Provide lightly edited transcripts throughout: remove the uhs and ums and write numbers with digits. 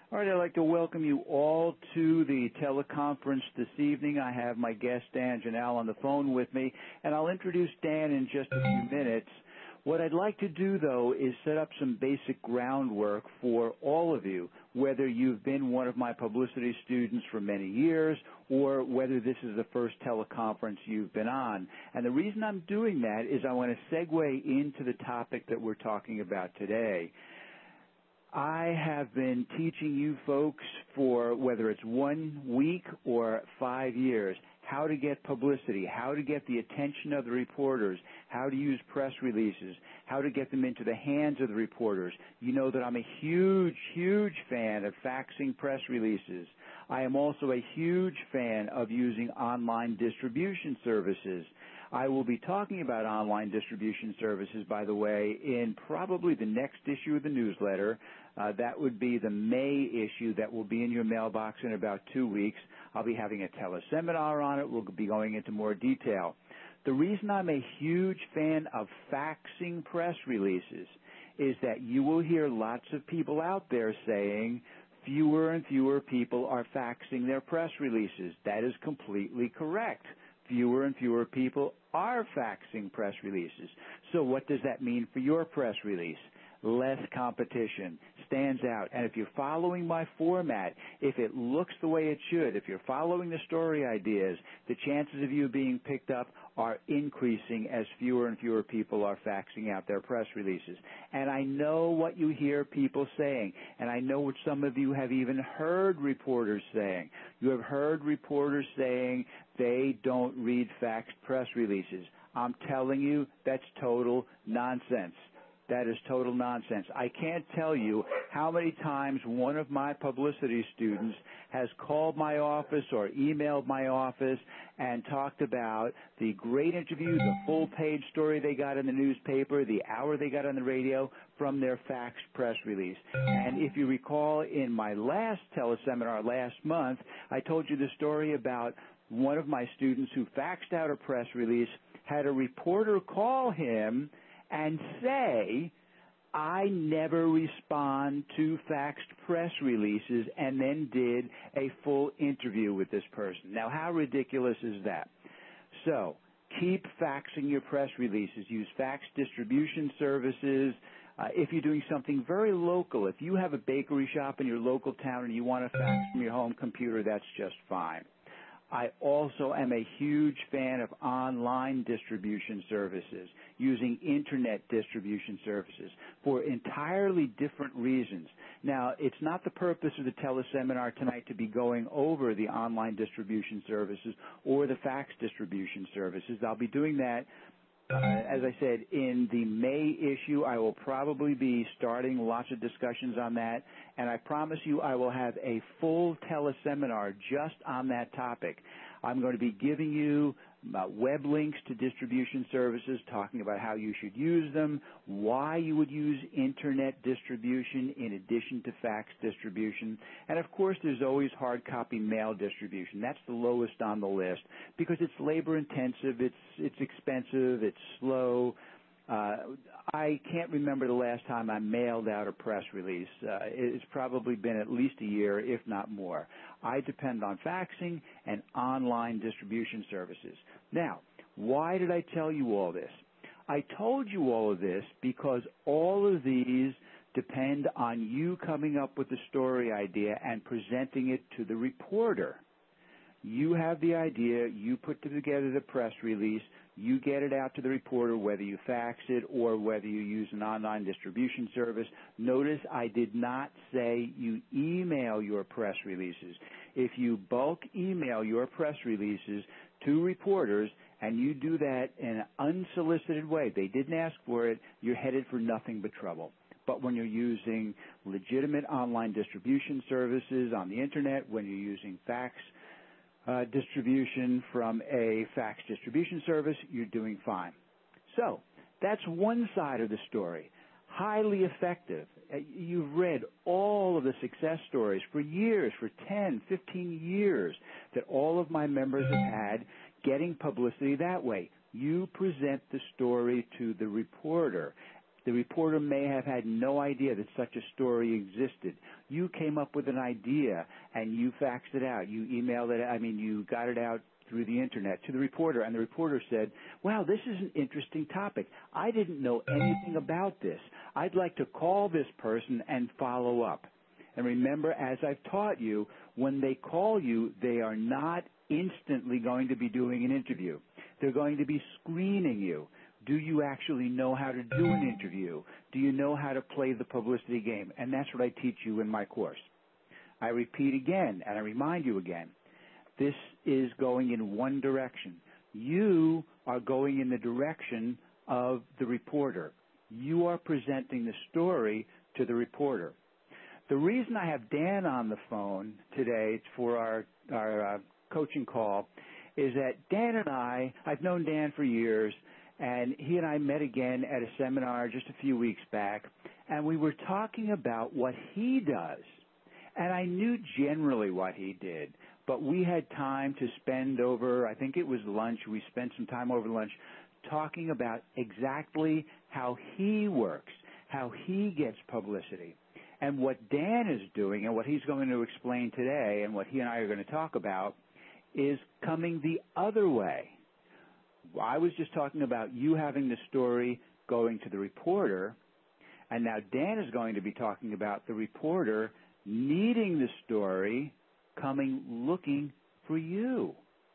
All right, I'd like to welcome you all to the teleconference this evening. I have my guest, Dan Janal, on the phone with me, and I'll introduce Dan in just a few minutes. What I'd like to do, though, is set up some basic groundwork for all of you, whether you've been one of my publicity students for many years or whether this is the first teleconference you've been on. And the reason I'm doing that is I want to segue into the topic that we're talking about today. I have been teaching you folks for whether it's 1 week or 5 years how to get publicity, how to get the attention of the reporters, how to use press releases, how to get them into the hands of the reporters. You know that I'm a huge, huge fan of faxing press releases. I am also a huge fan of using online distribution services. I will be talking about online distribution services, by the way, in probably the next issue of the newsletter. That would be the May issue that will be in your mailbox in about 2 weeks. I'll be having a teleseminar on it. We'll be going into more detail. The reason I'm a huge fan of faxing press releases is that you will hear lots of people out there saying fewer and fewer people are faxing their press releases. That is completely correct. Fewer and fewer people are faxing press releases. So what does that mean for your press release? Less competition, stands out. And if you're following my format, if it looks the way it should, if you're following the story ideas, the chances of you being picked up are increasing as fewer and fewer people are faxing out their press releases. And I know what you hear people saying, and I know what some of you have even heard reporters saying. You have heard reporters saying they don't read faxed press releases. I'm telling you, that's total nonsense. That is total nonsense. I can't tell you how many times one of my publicity students has called my office or emailed my office and talked about the great interview, the full-page story they got in the newspaper, the hour they got on the radio from their faxed press release. And if you recall, in my last teleseminar last month, I told you the story about one of my students who faxed out a press release, had a reporter call him and say, I never respond to faxed press releases, and then did a full interview with this person. Now, how ridiculous is that? So, keep faxing your press releases. Use fax distribution services. If you're doing something very local, if you have a bakery shop in your local town and you want to fax from your home computer, that's just fine. I also am a huge fan of online distribution services, using Internet distribution services for entirely different reasons. Now, it's not the purpose of the teleseminar tonight to be going over the online distribution services or the fax distribution services. I'll be doing that, as I said, in the May issue. I will probably be starting lots of discussions on that, and I promise you I will have a full teleseminar just on that topic. I'm going to be giving you web links to distribution services, talking about how you should use them, why you would use Internet distribution in addition to fax distribution, and of course there's always hard copy mail distribution. That's the lowest on the list because it's labor intensive, it's expensive, it's slow. I can't remember the last time I mailed out a press release. It's probably been at least a year, if not more. I depend on faxing and online distribution services. Now, why did I tell you all this? I told you all of this because all of these depend on you coming up with a story idea and presenting it to the reporter. You have the idea, you put together the press release, you get it out to the reporter, whether you fax it or whether you use an online distribution service. Notice I did not say you email your press releases. If you bulk email your press releases to reporters and you do that in an unsolicited way, they didn't ask for it, you're headed for nothing but trouble. But when you're using legitimate online distribution services on the Internet, when you're using fax distribution from a fax distribution service, you're doing fine. So that's one side of the story. Highly effective. You've read all of the success stories for years, for 10, 15 years, that all of my members have had getting publicity that way. You present the story to the reporter. The reporter may have had no idea that such a story existed. You came up with an idea and you faxed it out. You emailed it. You got it out through the internet to the reporter, and the reporter said, wow, this is an interesting topic. I didn't know anything about this. I'd like to call this person and follow up. And remember, as I've taught you, when they call you, they are not instantly going to be doing an interview. They're going to be screening you. Do you actually know how to do an interview? Do you know how to play the publicity game? And that's what I teach you in my course. I repeat again, and I remind you again, this is going in one direction. You are going in the direction of the reporter. You are presenting the story to the reporter. The reason I have Dan on the phone today for our coaching call is that Dan and I've known Dan for years, and he and I met again at a seminar just a few weeks back, and we were talking about what he does. And I knew generally what he did, but we had time to spend over, I think it was lunch, we spent some time over lunch talking about exactly how he works, how he gets publicity. And what Dan is doing and what he's going to explain today and what he and I are going to talk about is coming the other way. I was just talking about you having the story going to the reporter, and now Dan is going to be talking about the reporter needing the story coming looking for you.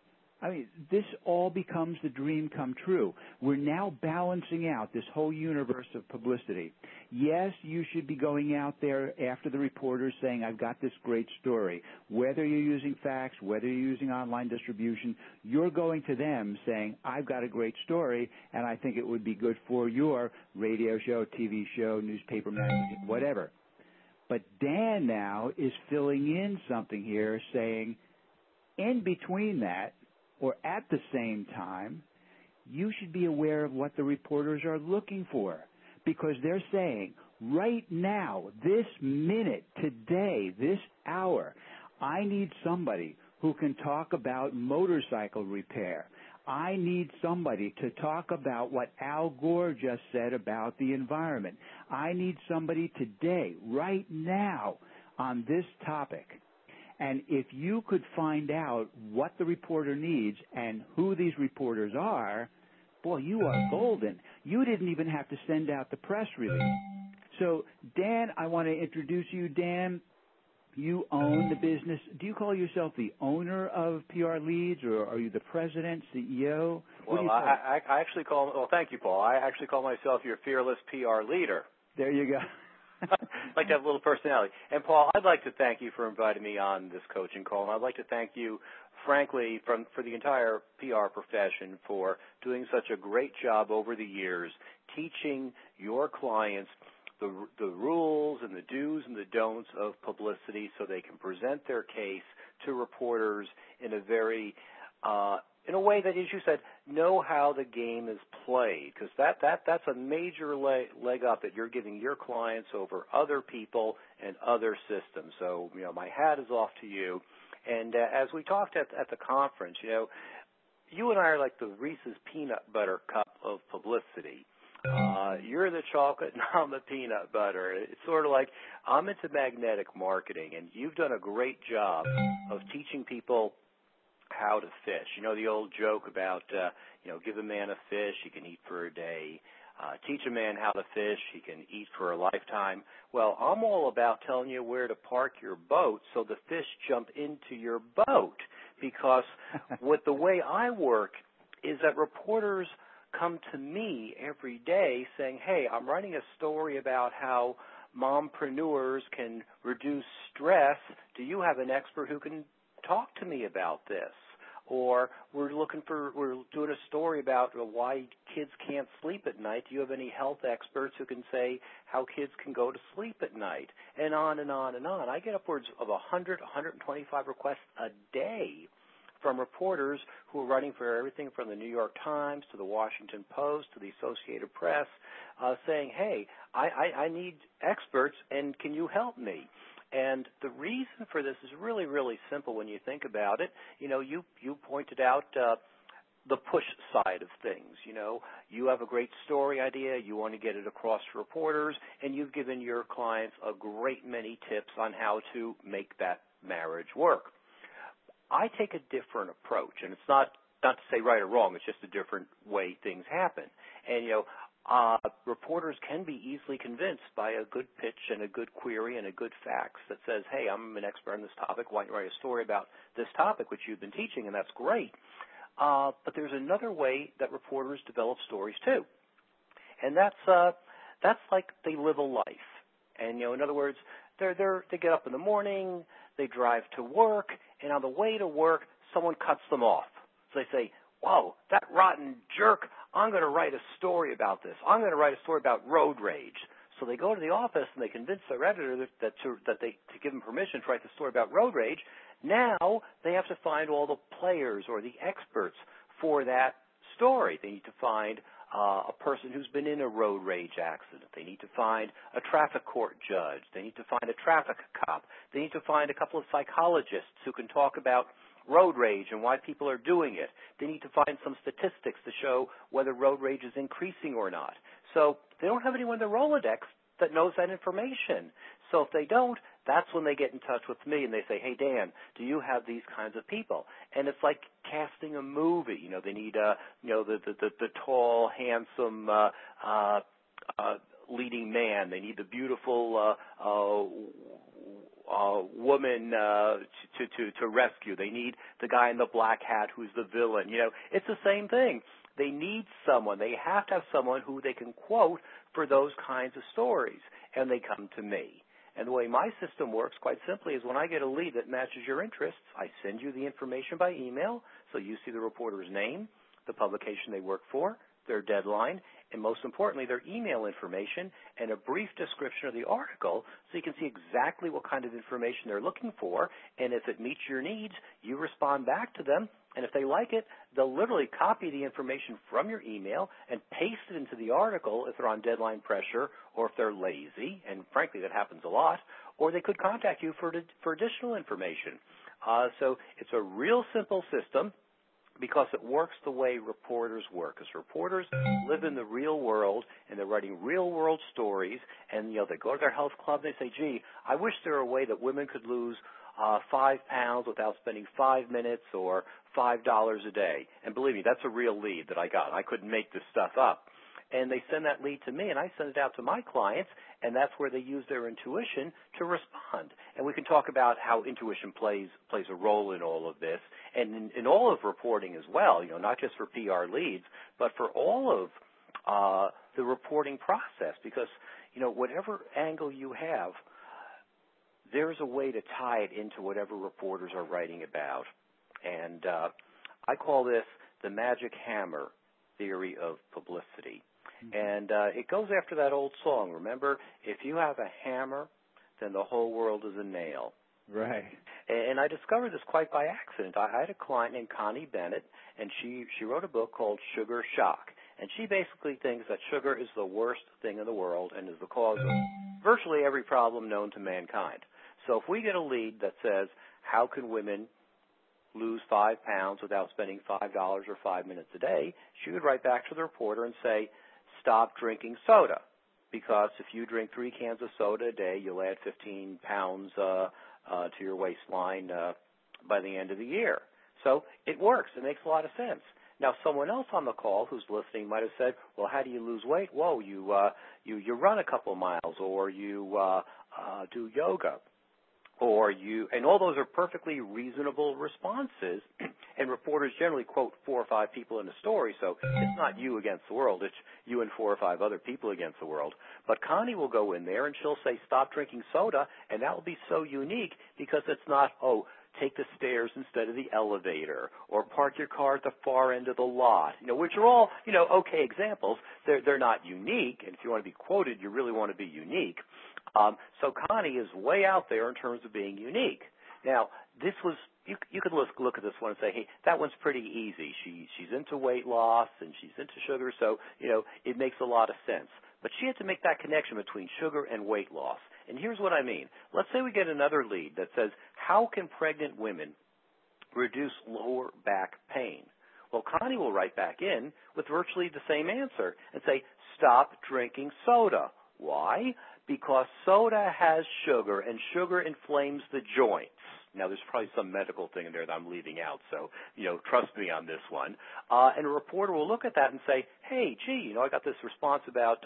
This all becomes the dream come true. We're now balancing out this whole universe of publicity. Yes, you should be going out there after the reporters saying, I've got this great story. Whether you're using fax, whether you're using online distribution, you're going to them saying, I've got a great story, and I think it would be good for your radio show, TV show, newspaper, magazine, whatever. But Dan now is filling in something here saying, in between that, or at the same time, you should be aware of what the reporters are looking for, because they're saying, right now, this minute, today, this hour, I need somebody who can talk about motorcycle repair. I need somebody to talk about what Al Gore just said about the environment. I need somebody today, right now, on this topic. And if you could find out what the reporter needs and who these reporters are, boy, you are golden. You didn't even have to send out the press release. So, Dan, I want to introduce you. Dan, you own the business. Do you call yourself the owner of PR Leads, or are you the president, CEO? Well, I actually call, well, thank you, Paul. I actually call myself your fearless PR leader. There you go. Like to have a little personality. And, Paul, I'd like to thank you for inviting me on this coaching call, and I'd like to thank you, frankly, for the entire PR profession for doing such a great job over the years teaching your clients the rules and the do's and the don'ts of publicity so they can present their case to reporters in a very in a way that, as you said, know how the game is played, because that's a major leg up that you're giving your clients over other people and other systems. So, my hat is off to you. And as we talked at the conference, you and I are like the Reese's peanut butter cup of publicity. You're the chocolate and I'm the peanut butter. It's sort of like I'm into magnetic marketing, and you've done a great job of teaching people how to fish. The old joke about, give a man a fish, he can eat for a day. Teach a man how to fish, he can eat for a lifetime. Well, I'm all about telling you where to park your boat so the fish jump into your boat, because with the way I work is that reporters come to me every day saying, hey, I'm writing a story about how mompreneurs can reduce stress. Do you have an expert who can talk to me about this? Or we're doing a story about why kids can't sleep at night. Do you have any health experts who can say how kids can go to sleep at night? And on and on and on. I get upwards of 100, 125 requests a day from reporters who are writing for everything from the New York Times to the Washington Post to the Associated Press, saying, hey, I need experts, and can you help me? And the reason for this is really, really simple when you think about it. You pointed out the push side of things. You know, you have a great story idea, you want to get it across to reporters, and you've given your clients a great many tips on how to make that marriage work. I take a different approach, and it's not to say right or wrong, it's just a different way things happen. And, you know, reporters can be easily convinced by a good pitch and a good query and a good facts that says, hey, I'm an expert on this topic, why don't you write a story about this topic which you've been teaching, and that's great. But there's another way that reporters develop stories too, and that's like they live a life. And, you know, in other words, they get up in the morning, they drive to work, and on the way to work, someone cuts them off. So they say, whoa, that rotten jerk, I'm going to write a story about this. I'm going to write a story about road rage. So they go to the office and they convince their editor to give them permission to write the story about road rage. Now they have to find all the players or the experts for that story. They need to find a person who's been in a road rage accident. They need to find a traffic court judge. They need to find a traffic cop. They need to find a couple of psychologists who can talk about road rage and why people are doing it. They need to find some statistics to show whether road rage is increasing or not. So they don't have anyone in the Rolodex that knows that information. So if they don't, that's when they get in touch with me and they say, hey, Dan, do you have these kinds of people? And it's like casting a movie. You know, they need, the tall, handsome, leading man. They need the beautiful, woman to rescue. They need the guy in the black hat who's the villain. You know, it's the same thing. They need someone. They have to have someone who they can quote for those kinds of stories, and they come to me. And the way my system works, quite simply, is when I get a lead that matches your interests, I send you the information by email, so you see the reporter's name, the publication they work for, their deadline, and most importantly, their email information and a brief description of the article so you can see exactly what kind of information they're looking for. And if it meets your needs, you respond back to them. And if they like it, they'll literally copy the information from your email and paste it into the article if they're on deadline pressure or if they're lazy, and frankly, that happens a lot, or they could contact you for additional information. So it's a real simple system, because it works the way reporters work. Because reporters live in the real world, and they're writing real-world stories, and, you know, they go to their health club and they say, gee, I wish there were a way that women could lose 5 pounds without spending 5 minutes or $5 a day. And believe me, that's a real lead that I got. I couldn't make this stuff up. And they send that lead to me, and I send it out to my clients, and that's where they use their intuition to respond. And we can talk about how intuition plays a role in all of this, and in all of reporting as well, you know, not just for PR leads, but for all of the reporting process, because, you know, whatever angle you have, there's a way to tie it into whatever reporters are writing about. And I call this the magic hammer theory of publicity. And it goes after that old song, remember? If you have a hammer, then the whole world is a nail. Right. And I discovered this quite by accident. I had a client named Connie Bennett, and she wrote a book called Sugar Shock. And she basically thinks that sugar is the worst thing in the world and is the cause of virtually every problem known to mankind. So if we get a lead that says, how can women lose 5 pounds without spending $5 or 5 minutes a day, she would write back to the reporter and say, stop drinking soda, because if you drink 3 cans of soda a day, you'll add 15 pounds to your waistline by the end of the year. So it works. It makes a lot of sense. Now, someone else on the call who's listening might have said, well, how do you lose weight? Whoa, you run a couple miles, or you do yoga, or and all those are perfectly reasonable responses, and reporters generally quote 4 or 5 people in a story, so it's not you against the world, it's you and 4 or 5 other people against the world. But Connie will go in there and she'll say, stop drinking soda, and that will be so unique because it's not, oh, take the stairs instead of the elevator, or park your car at the far end of the lot, you know, which are all, you know, okay examples. They're not unique, and if you want to be quoted, you really want to be unique. So Connie is way out there in terms of being unique. Now, this was, you could look at this one and say, hey, that one's pretty easy. She's into weight loss and she's into sugar, so, you know, it makes a lot of sense. But she had to make that connection between sugar and weight loss. And here's what I mean. Let's say we get another lead that says, how can pregnant women reduce lower back pain? Well, Connie will write back in with virtually the same answer and say, stop drinking soda. Why? Because soda has sugar, and sugar inflames the joints. Now, there's probably some medical thing in there that I'm leaving out, so, trust me on this one. And a reporter will look at that and say, hey, gee, I got this response about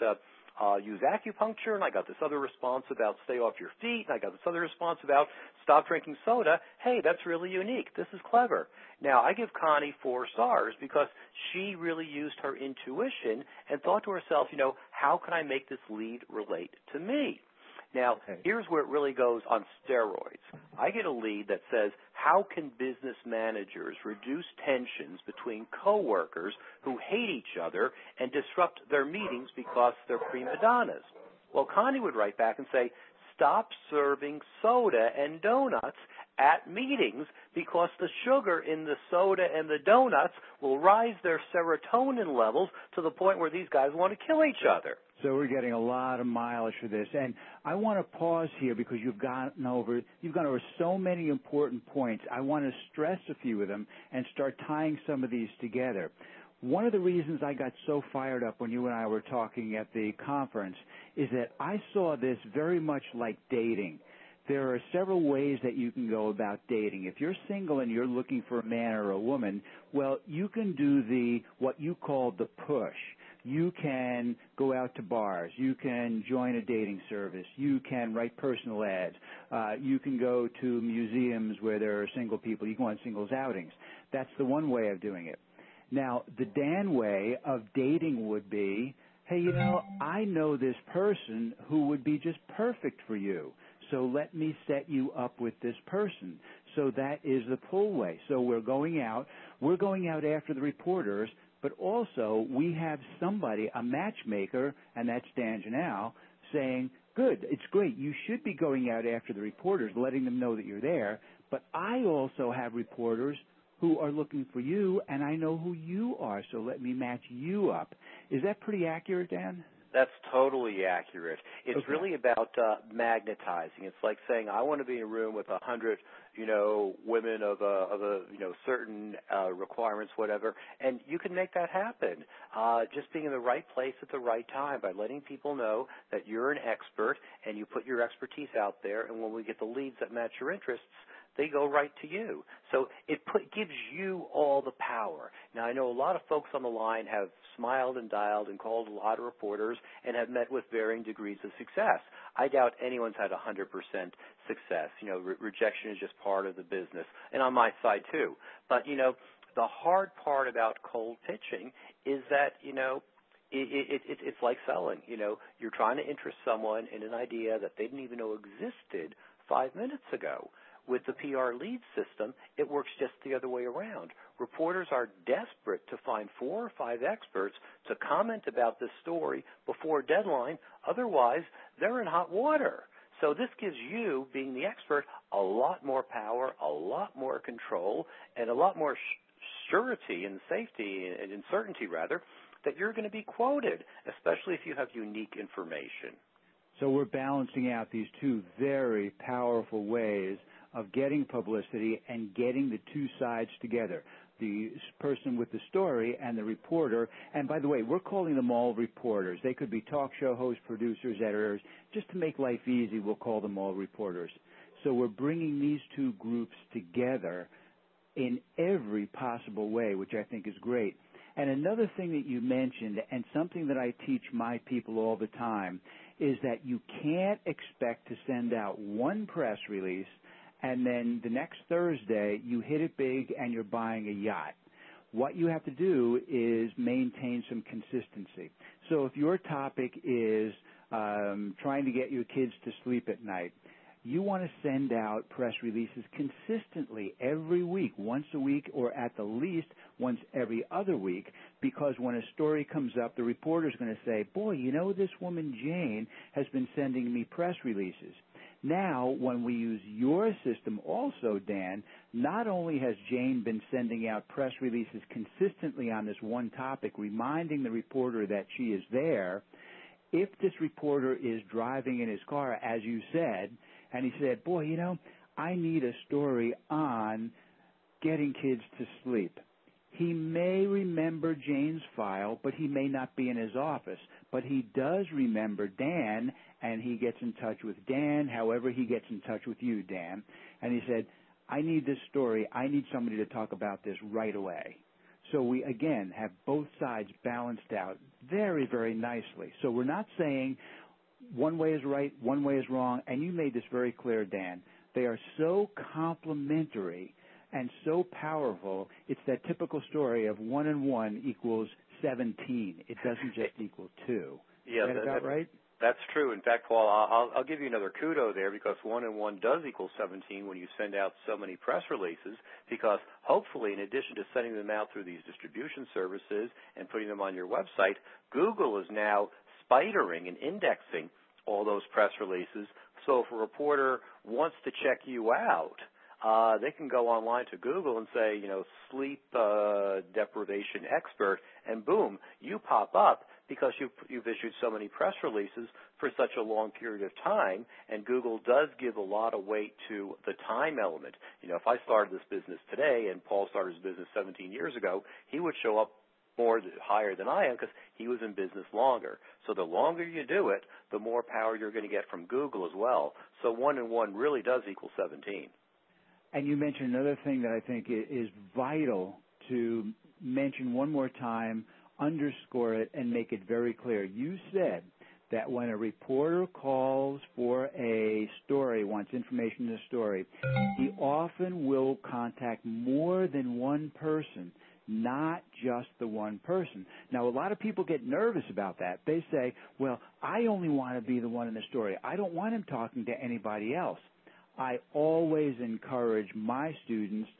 use acupuncture, and I got this other response about stay off your feet, and I got this other response about stop drinking soda. Hey, that's really unique. This is clever. Now, I give Connie 4 stars because she really used her intuition and thought to herself, how can I make this lead relate to me? Now, here's where it really goes on steroids. I get a lead that says, how can business managers reduce tensions between coworkers who hate each other and disrupt their meetings because they're prima donnas? Well, Connie would write back and say, stop serving soda and donuts at meetings because the sugar in the soda and the donuts will rise their serotonin levels to the point where these guys want to kill each other. So we're getting a lot of mileage for this. And I want to pause here because you've gone over so many important points. I want to stress a few of them and start tying some of these together. One of the reasons I got so fired up when you and I were talking at the conference is that I saw this very much like dating. There are several ways that you can go about dating. If you're single and you're looking for a man or a woman, well, you can do what you call the push. You can go out to bars. You can join a dating service. You can write personal ads. You can go to museums where there are single people. You can go on singles outings. That's the one way of doing it. Now, the Dan way of dating would be, hey, I know this person who would be just perfect for you. So let me set you up with this person. So that is the pull way. So we're going out after the reporters, but also we have somebody, a matchmaker, and that's Dan Janal, saying, good, it's great. You should be going out after the reporters, letting them know that you're there. But I also have reporters who are looking for you, and I know who you are, so let me match you up. Is that pretty accurate, Dan? That's totally accurate. It's really about magnetizing. It's like saying, I want to be in a room with 100, women of a certain requirements, whatever, and you can make that happen. Just being in the right place at the right time by letting people know that you're an expert and you put your expertise out there, and when we get the leads that match your interests, they go right to you. So it gives you all the power. Now, I know a lot of folks on the line have smiled and dialed and called a lot of reporters and have met with varying degrees of success. I doubt anyone's had 100% success. Rejection is just part of the business, and on my side too. But, the hard part about cold pitching is that, it's like selling. You're trying to interest someone in an idea that they didn't even know existed 5 minutes ago. With the PR lead system, it works just the other way around. Reporters are desperate to find 4 or 5 experts to comment about this story before deadline. Otherwise, they're in hot water. So this gives you, being the expert, a lot more power, a lot more control, and a lot more surety and safety and certainty, rather, that you're going to be quoted, especially if you have unique information. So we're balancing out these 2 very powerful ways of getting publicity and getting the 2 sides together, the person with the story and the reporter. And by the way, we're calling them all reporters. They could be talk show hosts, producers, editors. Just to make life easy, we'll call them all reporters. So we're bringing these 2 groups together in every possible way, which I think is great. And another thing that you mentioned, and something that I teach my people all the time, is that you can't expect to send out one press release and then the next Thursday you hit it big and you're buying a yacht. What you have to do is maintain some consistency. So if your topic is trying to get your kids to sleep at night, you want to send out press releases consistently every week, once a week, or at the least once every other week, because when a story comes up, the reporter's going to say, boy, this woman Jane has been sending me press releases. Now, when we use your system also, Dan, not only has Jane been sending out press releases consistently on this one topic, reminding the reporter that she is there, if this reporter is driving in his car, as you said, and he said, boy, I need a story on getting kids to sleep, He may remember Jane's file, but he may not be in his office. But he does remember Dan, and he gets in touch with Dan, however he gets in touch with you, Dan. And he said, I need this story. I need somebody to talk about this right away. So we, again, have both sides balanced out very, very nicely. So we're not saying one way is right, one way is wrong, and you made this very clear, Dan. They are so complementary and so powerful. It's that typical story of 1 and 1 equals 17. It doesn't just equal 2. Yeah, is that about right? That's true. In fact, Paul, I'll give you another kudo there, because 1 and 1 does equal 17 when you send out so many press releases, because hopefully, in addition to sending them out through these distribution services and putting them on your website, Google is now spidering and indexing all those press releases. So if a reporter wants to check you out, they can go online to Google and say, sleep deprivation expert, and boom, you pop up, because you've issued so many press releases for such a long period of time. And Google does give a lot of weight to the time element. If I started this business today and Paul started his business 17 years ago, he would show up higher than I am, because he was in business longer. So the longer you do it, the more power you're going to get from Google as well. So 1 and 1 really does equal 17. And you mentioned another thing that I think is vital to mention one more time, underscore it, and make it very clear. You said that when a reporter calls for a story, wants information in a story, he often will contact more than one person, not just the one person. Now, a lot of people get nervous about that. They say, well, I only want to be the one in the story. I don't want him talking to anybody else. I always encourage my students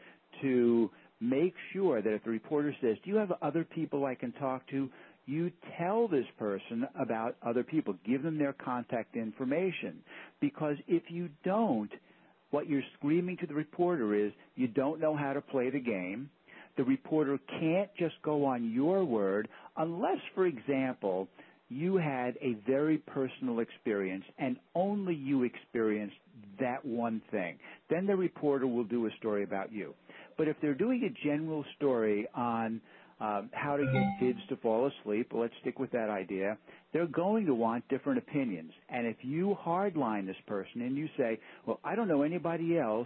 to make sure that if the reporter says, do you have other people I can talk to, you tell this person about other people. Give them their contact information. Because if you don't, what you're screaming to the reporter is, you don't know how to play the game. The reporter can't just go on your word unless, for example, you had a very personal experience and only you experienced that one thing. Then the reporter will do a story about you. But if they're doing a general story on how to get kids to fall asleep, well, let's stick with that idea, they're going to want different opinions. And if you hardline this person and you say, well, I don't know anybody else,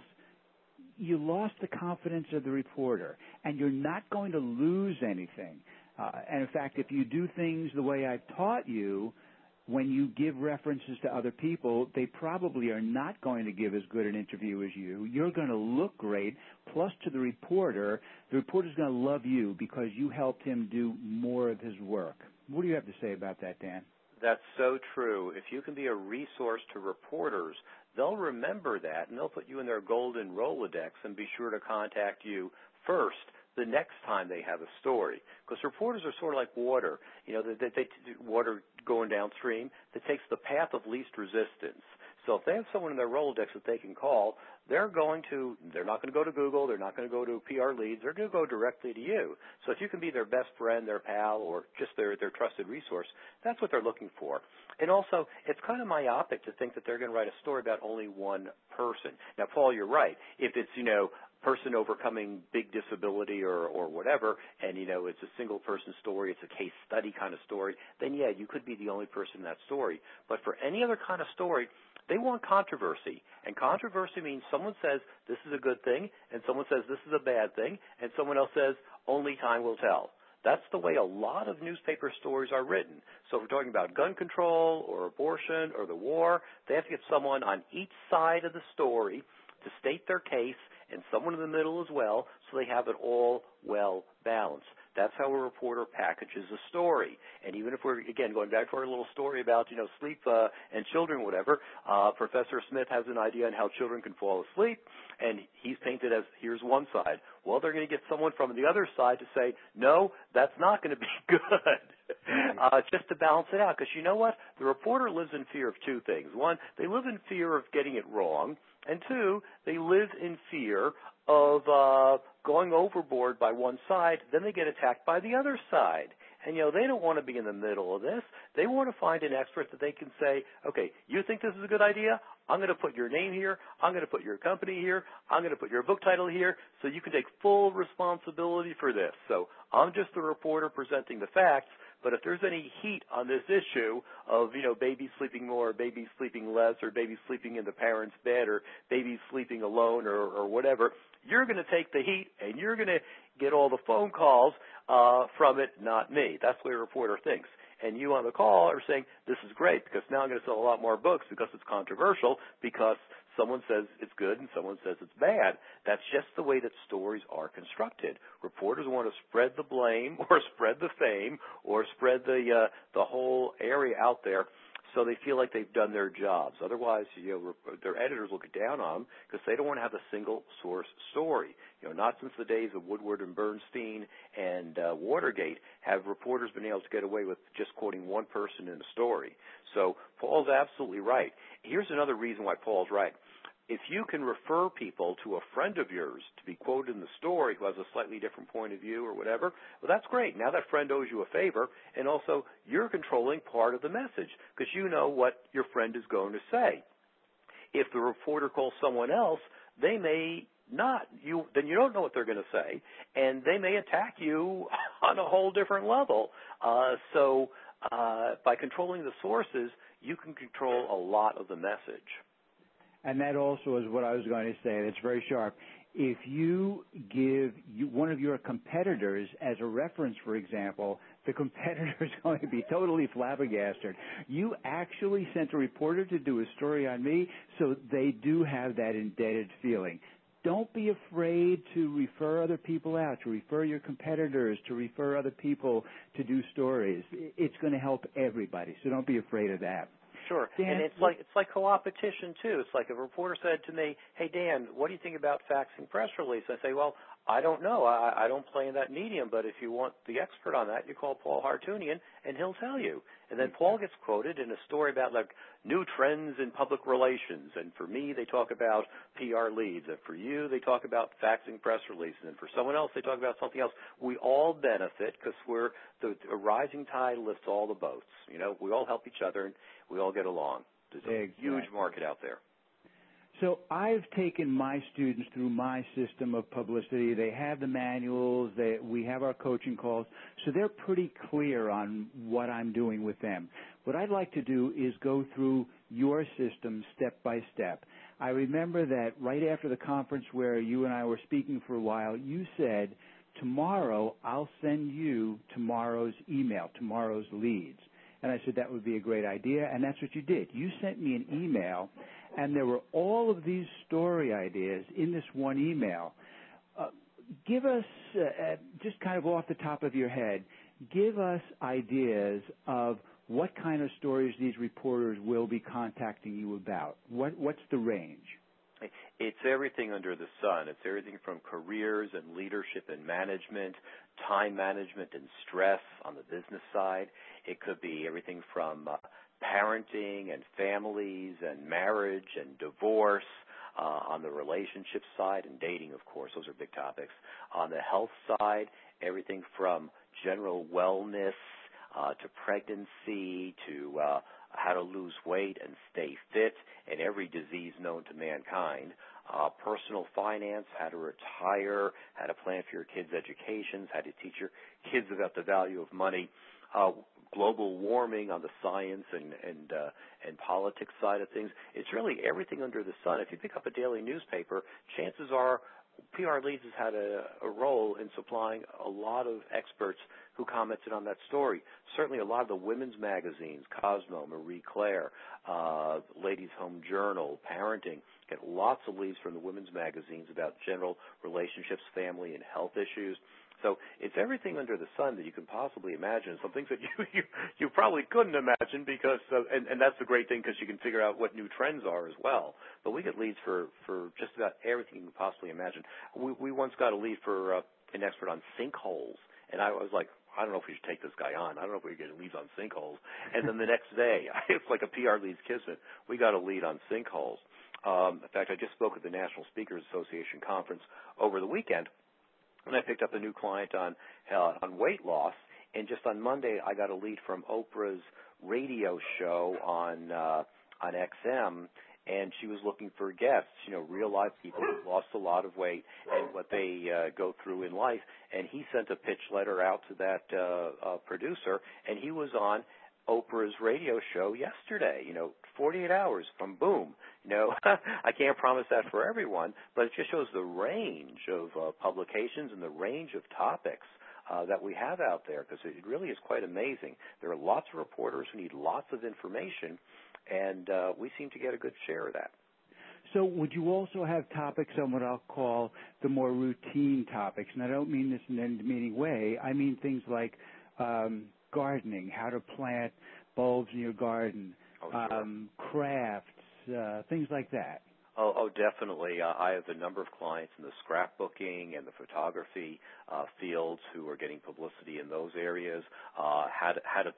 you lost the confidence of the reporter, and you're not going to lose anything. And in fact, if you do things the way I've taught you, when you give references to other people, they probably are not going to give as good an interview as you. You're going to look great. Plus, to the reporter's going to love you because you helped him do more of his work. What do you have to say about that, Dan? That's so true. If you can be a resource to reporters, they'll remember that, and they'll put you in their golden Rolodex and be sure to contact you first the next time they have a story. Because reporters are sort of like water, water going downstream that takes the path of least resistance. So if they have someone in their Rolodex that they can call, they're not going to go to Google, they're not going to go to PR leads, they're going to go directly to you. So if you can be their best friend, their pal, or just their trusted resource, that's what they're looking for. And also, it's kind of myopic to think that they're going to write a story about only one person. Now, Paul, you're right. If it's, person overcoming big disability or whatever, and, it's a single person story, it's a case study kind of story, then, yeah, you could be the only person in that story. But for any other kind of story, they want controversy. And controversy means someone says this is a good thing, and someone says this is a bad thing, and someone else says only time will tell. That's the way a lot of newspaper stories are written. So if we're talking about gun control or abortion or the war, they have to get someone on each side of the story to state their case, and someone in the middle as well, so they have it all well balanced. That's how a reporter packages a story. And even if we're, again, going back to our little story about, sleep and children, whatever, Professor Smith has an idea on how children can fall asleep, and he's painted as, here's one side. Well, they're going to get someone from the other side to say, no, that's not going to be good, just to balance it out. Because you know what? The reporter lives in fear of two things. One, they live in fear of getting it wrong. And two, they live in fear of going overboard by one side, then they get attacked by the other side. And, they don't want to be in the middle of this. They want to find an expert that they can say, okay, you think this is a good idea? I'm going to put your name here. I'm going to put your company here. I'm going to put your book title here so you can take full responsibility for this. So I'm just the reporter presenting the facts, but if there's any heat on this issue of, baby sleeping more, baby sleeping less, or baby sleeping in the parent's bed, or baby sleeping alone, or whatever, you're going to take the heat and you're going to get all the phone calls from it, not me. That's the way a reporter thinks. And you on the call are saying, this is great because now I'm going to sell a lot more books because it's controversial, because someone says it's good and someone says it's bad. That's just the way that stories are constructed. Reporters want to spread the blame or spread the fame or spread the whole area out there, so they feel like they've done their jobs. Otherwise, their editors look down on them because they don't want to have a single source story. Not since the days of Woodward and Bernstein and Watergate have reporters been able to get away with just quoting one person in a story. So Paul's absolutely right. Here's another reason why Paul's right. If you can refer people to a friend of yours to be quoted in the story who has a slightly different point of view or whatever, well, that's great. Now that friend owes you a favor, and also you're controlling part of the message because you know what your friend is going to say. If the reporter calls someone else, they may not. Then you don't know what they're going to say, and they may attack you on a whole different level. So by controlling the sources, you can control a lot of the message. And that also is what I was going to say. That's very sharp. If you give one of your competitors as a reference, for example, the competitor is going to be totally flabbergasted. You actually sent a reporter to do a story on me, so they do have that indebted feeling. Don't be afraid to refer other people out, to refer your competitors, to refer other people to do stories. It's going to help everybody, so don't be afraid of that. Sure, Dan, and it's like co-opetition too. It's like a reporter said to me, "Hey Dan, what do you think about faxing press release?" I say, "Well, I don't know. I don't play in that medium, but if you want the expert on that, you call Paul Hartunian, and he'll tell you." And then Paul gets quoted in a story about like new trends in public relations, and for me they talk about PR leads, and for you they talk about faxing press releases, and for someone else they talk about something else. We all benefit because a rising tide lifts all the boats. We all help each other and we all get along. There's a huge market out there. So I've taken my students through my system of publicity. They have the manuals. We have our coaching calls. So they're pretty clear on what I'm doing with them. What I'd like to do is go through your system step by step. I remember that right after the conference where you and I were speaking for a while, you said, tomorrow I'll send you tomorrow's email, tomorrow's leads. And I said that would be a great idea, and that's what you did. You sent me an email, and there were all of these story ideas in this one email. Give us, just kind of off the top of your head, give us ideas of what kind of stories these reporters will be contacting you about. What's the range? It's everything under the sun. It's everything from careers and leadership and management, time management and stress on the business side. It could be everything from parenting and families and marriage and divorce, on the relationship side and dating, of course. Those are big topics. On the health side, everything from general wellness to pregnancy to how to lose weight and stay fit, and every disease known to mankind. Personal finance, how to retire, how to plan for your kids' educations, how to teach your kids about the value of money. Global warming on the science and politics side of things. It's really everything under the sun. If you pick up a daily newspaper, chances are PR Leads has had a role in supplying a lot of experts who commented on that story. Certainly a lot of the women's magazines, Cosmo, Marie Claire, Ladies' Home Journal, Parenting, get lots of leads from the women's magazines about general relationships, family, and health issues. So it's everything under the sun that you can possibly imagine. Some things that you probably couldn't imagine because, and that's the great thing because you can figure out what new trends are as well. But we get leads for just about everything you can possibly imagine. We once got a lead for an expert on sinkholes, and I was like, I don't know if we should take this guy on. I don't know if we get leads on sinkholes. And then the next day, it's like a PR Leads kismet. We got a lead on sinkholes. In fact, I just spoke at the National Speakers Association conference over the weekend, and I picked up a new client on weight loss. And just on Monday, I got a lead from Oprah's radio show on XM, and she was looking for guests, real live people who lost a lot of weight and what they go through in life. And he sent a pitch letter out to that producer, and he was on Oprah's radio show yesterday, 48 hours from boom. I can't promise that for everyone, but it just shows the range of publications and the range of topics that we have out there, because it really is quite amazing. There are lots of reporters who need lots of information, and we seem to get a good share of that. So would you also have topics on what I'll call the more routine topics? And I don't mean this in any demeaning way. I mean things like gardening, how to plant bulbs in your garden, crafts, things like that. Oh, definitely. I have a number of clients in the scrapbooking and the photography fields who are getting publicity in those areas. How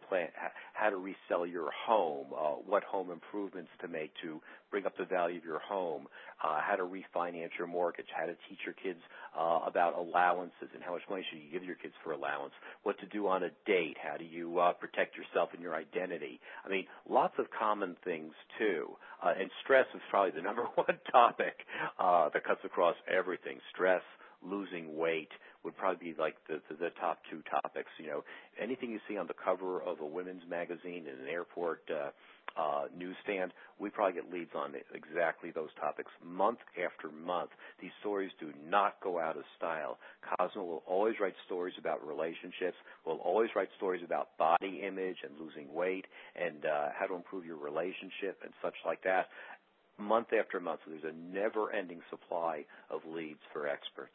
to resell your home, what home improvements to make to bring up the value of your home, how to refinance your mortgage, how to teach your kids about allowances and how much money should you give your kids for allowance, what to do on a date, how do you protect yourself and your identity. I mean, lots of common things too. And stress is probably the number one topic that cuts across everything. Stress, losing weight would probably be like the top two topics. Anything you see on the cover of a women's magazine in an airport newsstand, we probably get leads on exactly those topics month after month. These stories do not go out of style. Cosmo will always write stories about relationships. We'll always write stories about body image and losing weight and how to improve your relationship and such like that. Month after month, so there's a never-ending supply of leads for experts.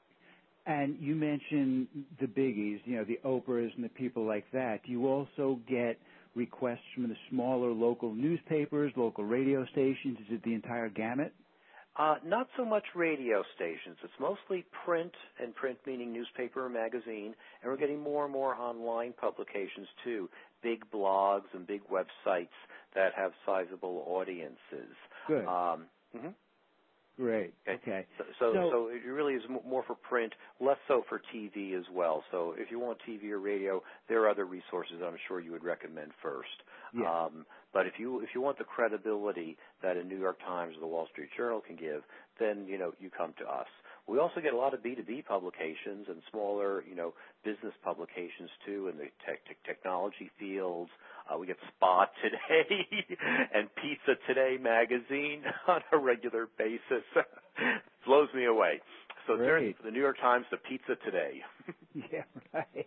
And you mentioned the biggies, the Oprahs and the people like that. Do you also get requests from the smaller local newspapers, local radio stations? Is it the entire gamut? Not so much radio stations. It's mostly print, and print meaning newspaper or magazine, and we're getting more and more online publications too, big blogs and big websites that have sizable audiences. Good. Great. Okay. So it really is more for print, less so for TV as well. So if you want TV or radio, there are other resources I'm sure you would recommend first. Yeah. But if you want the credibility that a New York Times or the Wall Street Journal can give, then you come to us. We also get a lot of B2B publications and smaller business publications too in the technology fields. We get Spot Today and Pizza Today magazine on a regular basis. Blows me away. So turn from the New York Times to Pizza Today. Yeah, right.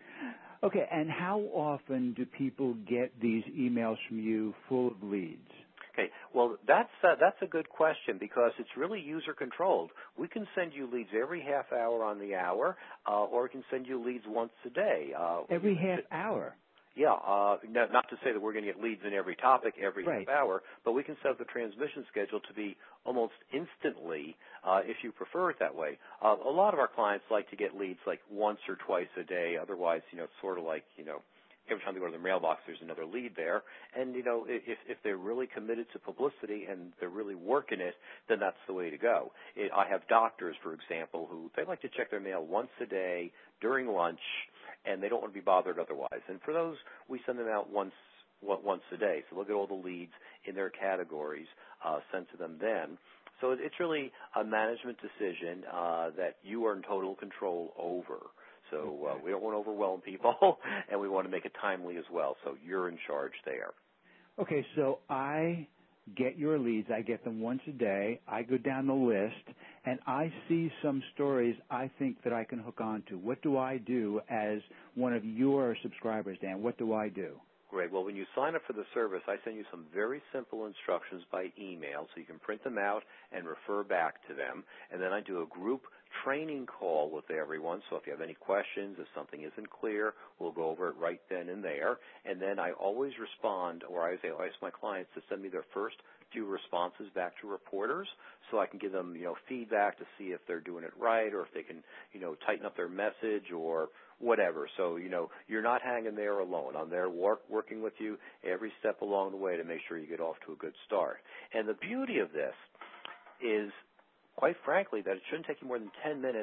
Okay, and how often do people get these emails from you full of leads? Okay, well, that's a good question because it's really user-controlled. We can send you leads every half hour on the hour, or we can send you leads once a day. Every half hour? Yeah, not to say that we're going to get leads in every topic every half hour, but we can set up the transmission schedule to be almost instantly if you prefer it that way. A lot of our clients like to get leads like once or twice a day. Otherwise, it's sort of like, every time they go to the mailbox, there's another lead there. And, if they're really committed to publicity and they're really working it, then that's the way to go. I have doctors, for example, who they like to check their mail once a day during lunch, and they don't want to be bothered otherwise. And for those, we send them out once a day. So they'll get all the leads in their categories sent to them then. So it's really a management decision that you are in total control over. So we don't want to overwhelm people, and we want to make it timely as well. So you're in charge there. Okay, so I get your leads. I get them once a day. I go down the list, and I see some stories I think that I can hook on to. What do I do as one of your subscribers, Dan? What do I do? Great. Well, when you sign up for the service, I send you some very simple instructions by email so you can print them out and refer back to them. And then I do a group training call with everyone. So if you have any questions, if something isn't clear, we'll go over it right then and there. And then I always respond, or I ask my clients to send me their first few responses back to reporters so I can give them, feedback to see if they're doing it right or if they can, tighten up their message or whatever. So, you're not hanging there alone. I'm there working with you every step along the way to make sure you get off to a good start. And the beauty of this is, quite frankly, that it shouldn't take you more than 10 minutes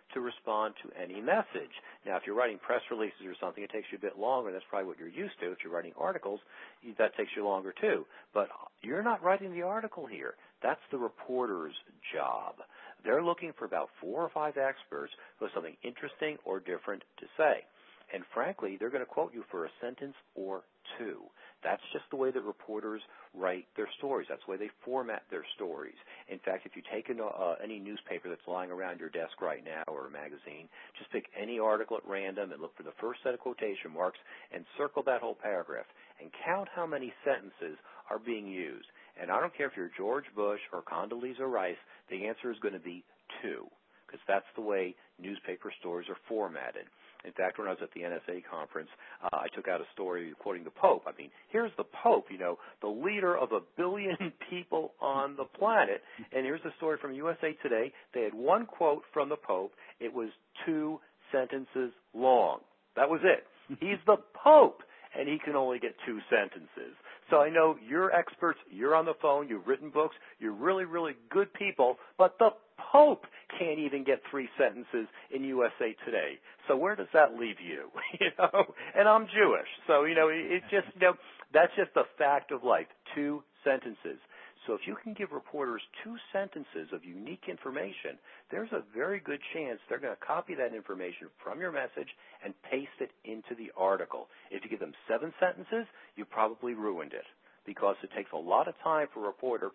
to respond to any message. Now, if you're writing press releases or something, it takes you a bit longer. That's probably what you're used to. If you're writing articles, that takes you longer too. But you're not writing the article here. That's the reporter's job. They're looking for about 4 or 5 experts who have something interesting or different to say. And frankly, they're going to quote you for a sentence or 2. That's just the way that reporters write their stories. That's the way they format their stories. In fact, if you take any newspaper that's lying around your desk right now or a magazine, just pick any article at random and look for the first set of quotation marks and circle that whole paragraph and count how many sentences are being used. And I don't care if you're George Bush or Condoleezza Rice, the answer is going to be 2, because that's the way newspaper stories are formatted. In fact, when I was at the NSA conference, I took out a story quoting the Pope. I mean, here's the Pope, the leader of 1 billion people on the planet. And here's the story from USA Today. They had one quote from the Pope. It was 2 sentences long. That was it. He's the Pope, and he can only get 2 sentences. So I know you're experts, you're on the phone, you've written books, you're really, really good people, but the Pope can't even get 3 sentences in USA Today. So where does that leave you? And I'm Jewish. So, it's just, that's just a fact of life, 2 sentences. So if you can give reporters 2 sentences of unique information, there's a very good chance they're going to copy that information from your message and paste it into the article. If you give them 7 sentences, you probably ruined it, because it takes a lot of time for a reporter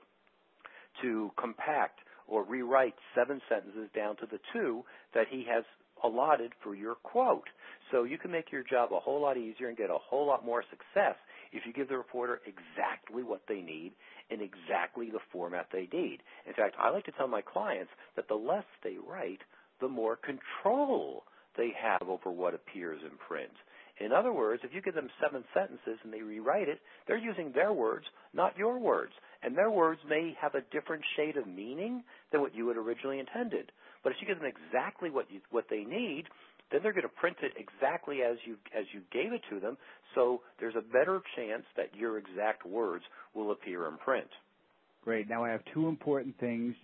to compact or rewrite 7 sentences down to the 2 that he has allotted for your quote. So you can make your job a whole lot easier and get a whole lot more success if you give the reporter exactly what they need in exactly the format they need. In fact, I like to tell my clients that the less they write, the more control they have over what appears in print. In other words, if you give them 7 sentences and they rewrite it, they're using their words, not your words. And their words may have a different shade of meaning than what you had originally intended. But if you give them exactly what they need, then they're going to print it exactly as you gave it to them, so there's a better chance that your exact words will appear in print. Great. Now I have 2 important things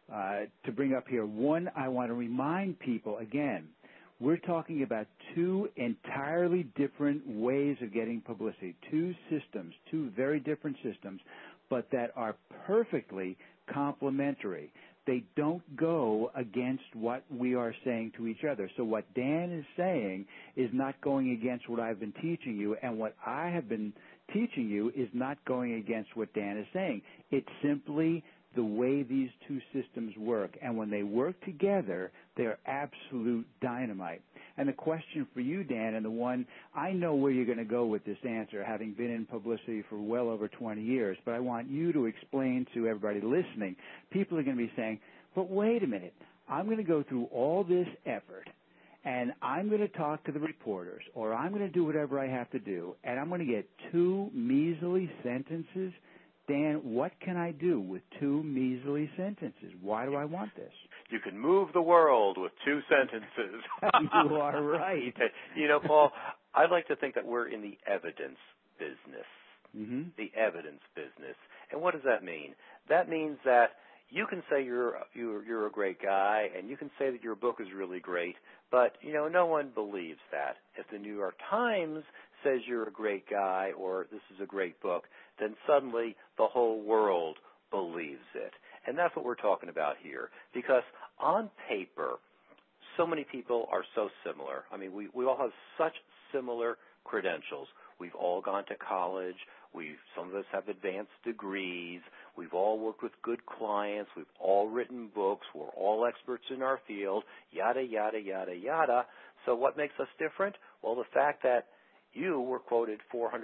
to bring up here. One, I want to remind people, again, we're talking about 2 entirely different ways of getting publicity, 2 systems, 2 very different systems, but that are perfectly complementary. They don't go against what we are saying to each other. So what Dan is saying is not going against what I've been teaching you, and what I have been teaching you is not going against what Dan is saying. It's simply the way these 2 systems work, and when they work together, they're absolute dynamite. And the question for you, Dan, and the one, I know where you're going to go with this answer, having been in publicity for well over 20 years, but I want you to explain to everybody listening. People are going to be saying, but wait a minute, I'm going to go through all this effort, and I'm going to talk to the reporters, or I'm going to do whatever I have to do, and I'm going to get 2 measly sentences. Dan, what can I do with 2 measly sentences? Why do I want this? You can move the world with 2 sentences. You are right. Paul, I'd like to think that we're in the evidence business. Mm-hmm. The evidence business. And what does that mean? That means that you can say you're a great guy, and you can say that your book is really great, but, no one believes that. If the New York Times says you're a great guy or this is a great book, then suddenly the whole world believes it. And that's what we're talking about here, because on paper, so many people are so similar. I mean, we all have such similar credentials. We've all gone to college. Some of us have advanced degrees. We've all worked with good clients. We've all written books. We're all experts in our field, yada, yada, yada, yada. So what makes us different? Well, the fact that you were quoted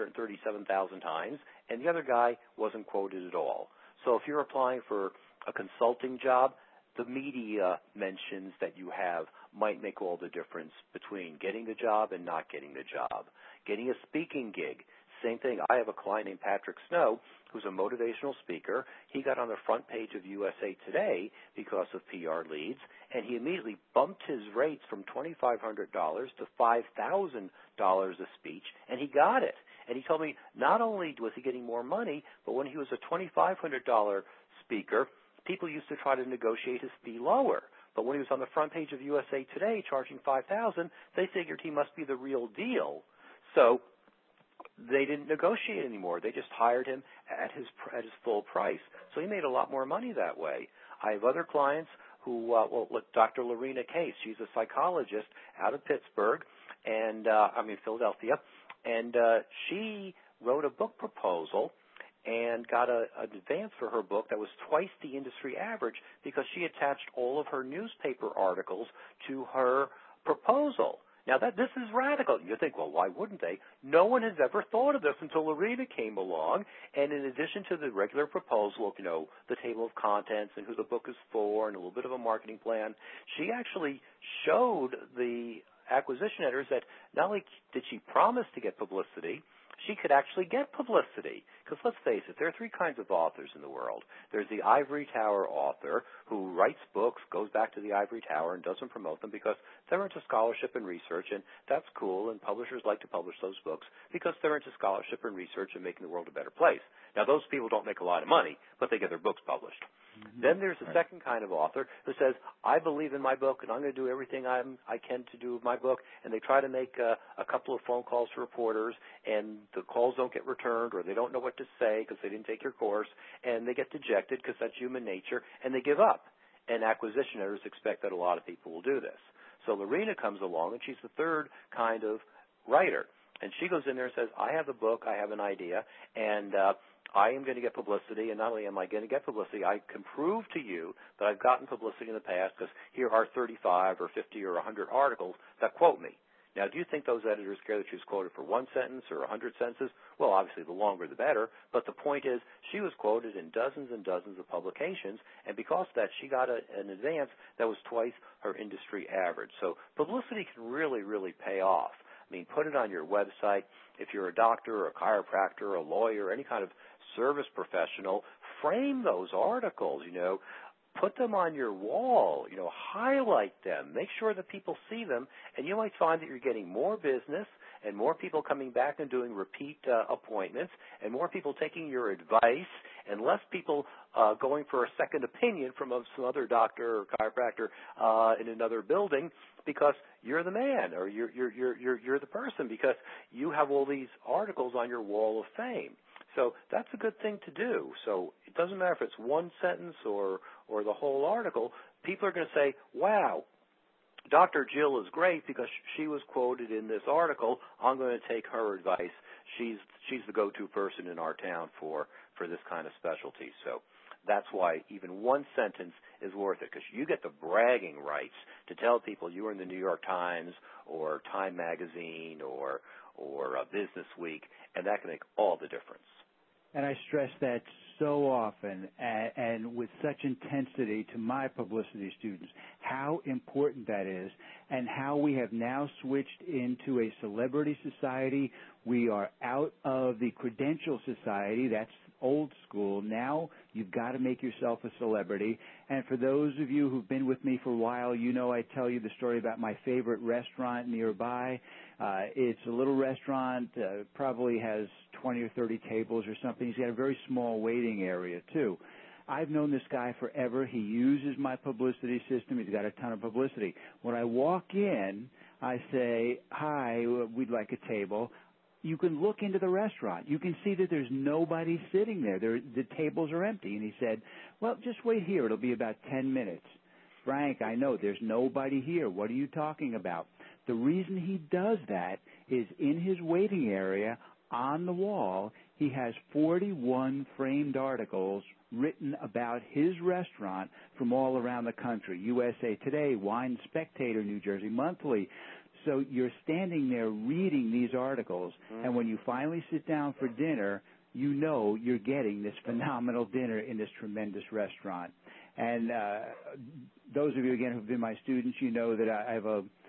437,000 times, and the other guy wasn't quoted at all. So if you're applying for a consulting job, the media mentions that you have might make all the difference between getting the job and not getting the job. Getting a speaking gig, same thing. I have a client named Patrick Snow who's a motivational speaker. He got on the front page of USA Today because of PR leads, and he immediately bumped his rates from $2,500 to $5,000 a speech, and he got it. And he told me not only was he getting more money, but when he was a $2,500 speaker, people used to try to negotiate his fee lower. But when he was on the front page of USA Today charging $5,000, they figured he must be the real deal. So they didn't negotiate anymore. They just hired him at his full price. So he made a lot more money that way. I have other clients who, Dr. Lorena Case, she's a psychologist out of Pittsburgh, and Philadelphia, and she wrote a book proposal and got an advance for her book that was twice the industry average because she attached all of her newspaper articles to her proposal. Now, this is radical. You think, well, why wouldn't they? No one has ever thought of this until Lorena came along, and in addition to the regular proposal of, the table of contents and who the book is for and a little bit of a marketing plan, she actually showed the acquisition editors that not only did she promise to get publicity, she could actually get publicity. Because let's face it, there are three kinds of authors in the world. There's the ivory tower author who writes books, goes back to the ivory tower, and doesn't promote them because they're into scholarship and research, and that's cool, and publishers like to publish those books because they're into scholarship and research and making the world a better place. Now, those people don't make a lot of money, but they get their books published. Mm-hmm. Then there's a second kind of author who says, I believe in my book, and I'm going to do everything I can to do with my book, and they try to make a couple of phone calls to reporters, and the calls don't get returned, or they don't know what to say because they didn't take your course, and they get dejected because that's human nature, and they give up. And acquisition editors expect that a lot of people will do this. So Lorena comes along, and she's the third kind of writer. And she goes in there and says, I have a book, I have an idea, and I am going to get publicity, and not only am I going to get publicity, I can prove to you that I've gotten publicity in the past because here are 35 or 50 or 100 articles that quote me. Now, do you think those editors care that she was quoted for one sentence or 100 sentences? Well, obviously, the longer the better, but the point is she was quoted in dozens and dozens of publications, and because of that, she got an advance that was twice her industry average. So publicity can really, really pay off. I mean, put it on your website. If you're a doctor or a chiropractor or a lawyer or any kind of service professional, frame those articles, put them on your wall, highlight them, make sure that people see them, and you might find that you're getting more business and more people coming back and doing repeat appointments and more people taking your advice and less people going for a second opinion from some other doctor or chiropractor in another building because you're the man or you're the person because you have all these articles on your wall of fame. So that's a good thing to do. So it doesn't matter if it's one sentence or the whole article. People are going to say, wow, Dr. Jill is great because she was quoted in this article. I'm going to take her advice. She's the go-to person in our town for this kind of specialty. So that's why even one sentence is worth it because you get the bragging rights to tell people you were in the New York Times or Time Magazine or Business Week, and that can make all the difference. And I stress that so often and with such intensity to my publicity students, how important that is and how we have now switched into a celebrity society. We are out of the credential society. That's old school. Now you've got to make yourself a celebrity. And for those of you who've been with me for a while, I tell you the story about my favorite restaurant nearby. It's a little restaurant, probably has 20 or 30 tables or something. He's got a very small waiting area, too. I've known this guy forever. He uses my publicity system. He's got a ton of publicity. When I walk in, I say, hi, we'd like a table. You can look into the restaurant. You can see that there's nobody sitting there. The tables are empty. And he said, well, just wait here. It'll be about 10 minutes. Frank, I know there's nobody here. What are you talking about? The reason he does that is in his waiting area on the wall, he has 41 framed articles written about his restaurant from all around the country. USA Today, Wine Spectator, New Jersey Monthly. So you're standing there reading these articles, and when you finally sit down for dinner, you're getting this phenomenal dinner in this tremendous restaurant. And those of you, again, who've been my students, you know that I've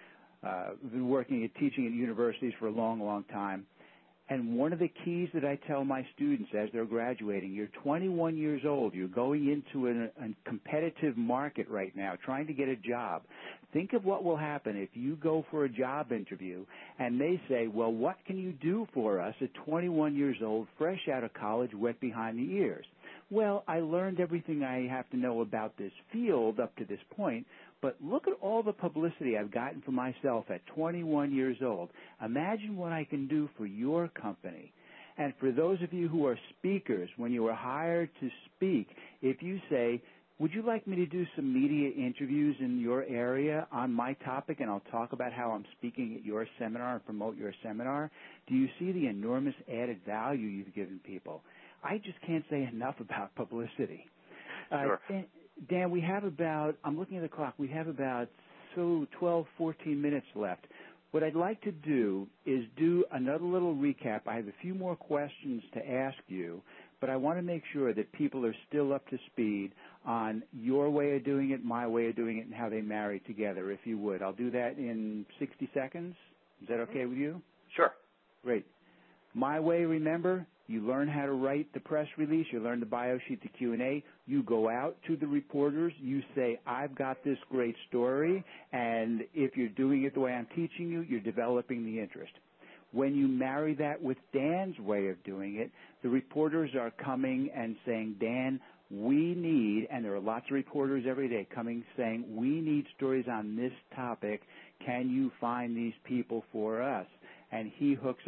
been working at teaching at universities for a long, long time. And one of the keys that I tell my students as they're graduating, you're 21 years old, you're going into a competitive market right now, trying to get a job. Think of what will happen if you go for a job interview and they say, well, what can you do for us at 21 years old, fresh out of college, wet behind the ears? Well, I learned everything I have to know about this field up to this point, but look at all the publicity I've gotten for myself at 21 years old. Imagine what I can do for your company. And for those of you who are speakers, when you are hired to speak, if you say, would you like me to do some media interviews in your area on my topic, and I'll talk about how I'm speaking at your seminar and promote your seminar? Do you see the enormous added value you've given people? I just can't say enough about publicity. Sure. Dan, we have about, I'm looking at the clock, we have about 12, 14 minutes left. What I'd like to do is do another little recap. I have a few more questions to ask you, but I want to make sure that people are still up to speed on your way of doing it, my way of doing it, and how they marry together, if you would. I'll do that in 60 seconds. Is that okay with you? Sure. Great. My way, remember, you learn how to write the press release, you learn the bio sheet, the Q&A, you go out to the reporters, you say, I've got this great story, and if you're doing it the way I'm teaching you, you're developing the interest. When you marry that with Dan's way of doing it, the reporters are coming and saying, Dan, we need, and there are lots of reporters every day coming saying, we need stories on this topic. Can you find these people for us? And he hooks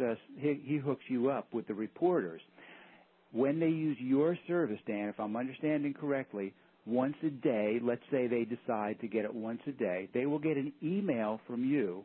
you up with the reporters. When they use your service, Dan, if I'm understanding correctly, once a day, let's say they decide to get it once a day, they will get an email from you